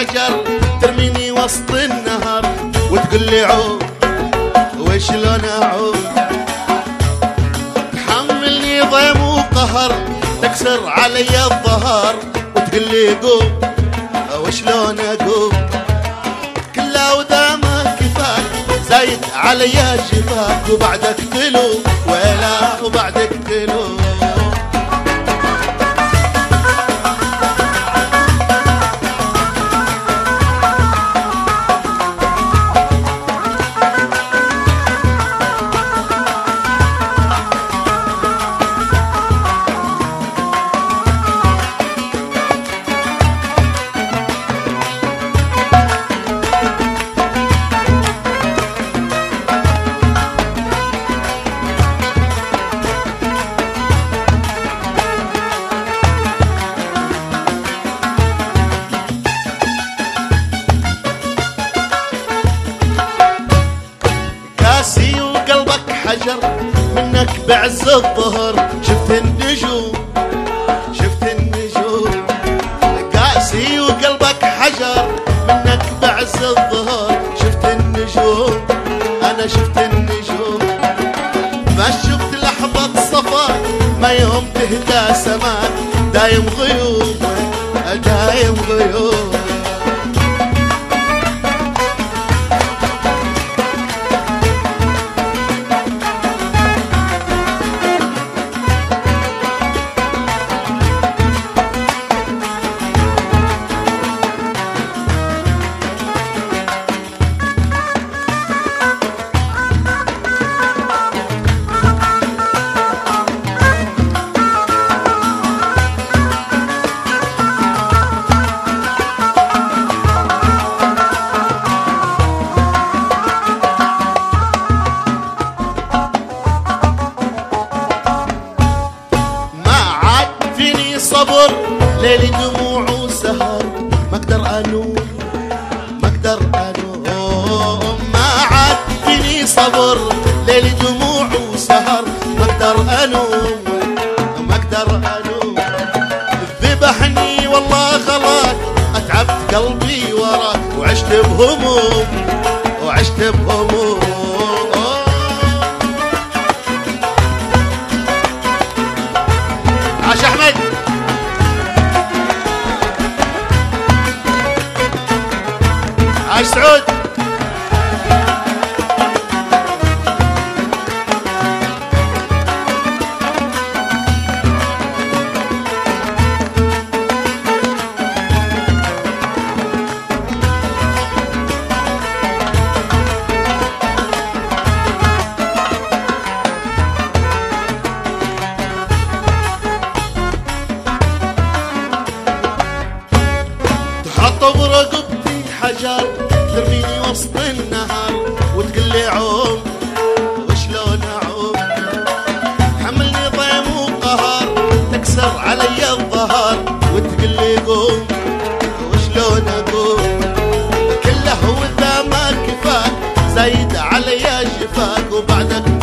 حجر ترميني وسط النهر وتقول لي عوم وشلون اعوم، تحملني ضيم وقهر تكسر علي الظهر وتقول لي قوم وشلون اقوم، كله وذا ما كفاك زايد علي الشفاك وبعدك تلوم ولا وبعدك تلوم. كاسي وقلبك حجر منك بعز الظهر شفت النجوم شفت النجوم، كاسي وقلبك حجر منك بعز الظهر شفت النجوم، انا شفت النجوم ما شفت لحظة صفاك ما يوم تهدى سماك دايم غيوم دايم غيوم. صبر ليلي دموع وسهر ما اقدر انوم ما اقدر انوم، ما عاد فيني صبر ليلي دموع وسهر ما اقدر انوم ما اقدر انوم، ذبحني والله غلاك اتعبت قلبي وراك وعشت بهموم وعشت بهموم. عاش احمد. عاش سعود. تحط برقبتي حجر ترميني وسط النهر وتقول لي عوم وشلون اعوم، تحملني ضيم وقهر تكسر علي الظهر وتقول لي قوم وشلون اقوم، كله وذا ما كفاك زايد علي شفاك وبعدك